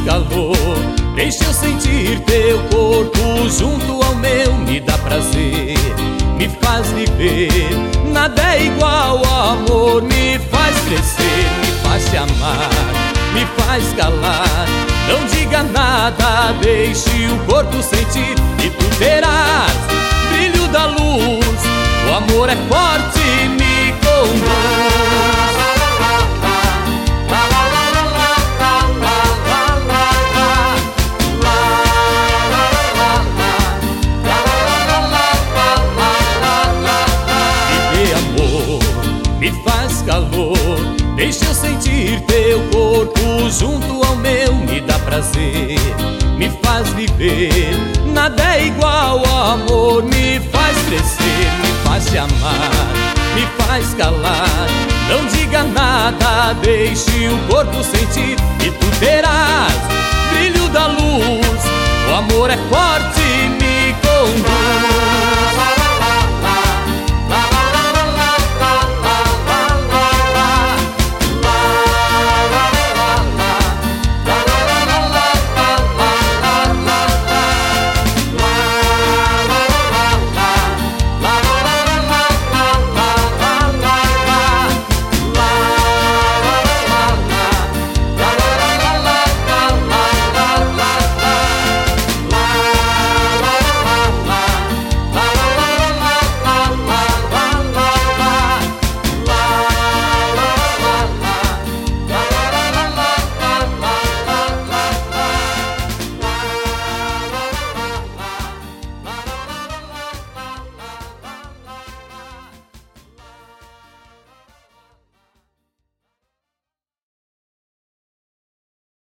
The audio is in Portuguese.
calor. Deixa eu sentir teu corpo junto ao meu. Me dá prazer, me faz viver. Nada é igual ao amor. Me faz crescer, me faz te amar, me faz calar. Não diga nada, deixe o corpo sentir. E tu terás brilho da luz. O amor é forte, me conduz. Me faz calor, deixa eu sentir teu corpo junto ao meu. Me dá prazer, me faz viver. Nada é igual ao amor. Me faz crescer, me faz te amar, me faz calar. Não diga nada, deixe o corpo sentir. E tu terás brilho da luz. O amor é forte, me conduz.